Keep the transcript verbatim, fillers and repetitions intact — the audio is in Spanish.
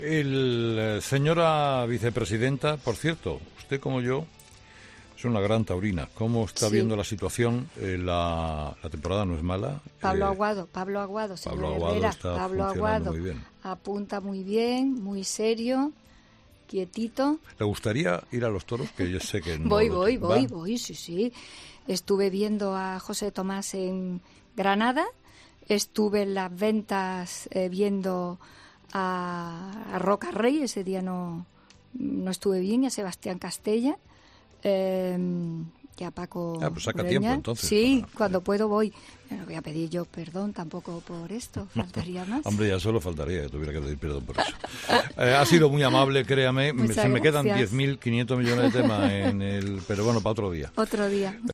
El, eh, señora vicepresidenta, por cierto, usted como yo es una gran taurina. ¿Cómo está Sí. viendo la situación? Eh, la, la temporada no es mala. Pablo Eh, Aguado, Pablo Aguado, señor Pablo Aguado Herrera, está Pablo funcionando Aguado muy bien. apunta muy bien, muy serio, quietito. ¿Le gustaría ir a los toros? Que yo sé que no. Voy, lo voy, tiene. voy, ¿Va? voy, sí, sí. Estuve viendo a José Tomás en Granada, estuve en las ventas eh, viendo a, a Roca Rey, ese día no, no estuve bien, y a Sebastián Castella, eh, y a Paco Ah, pues saca Ureña. tiempo, entonces, Sí, para- cuando puedo voy. No voy a pedir yo perdón tampoco por esto, faltaría más. Hombre, ya solo faltaría que tuviera que pedir perdón por eso. Eh, ha sido muy amable, créame. Me- Muchas se me quedan gracias. diez mil quinientos millones de temas en el... Pero bueno, para otro día. Otro día.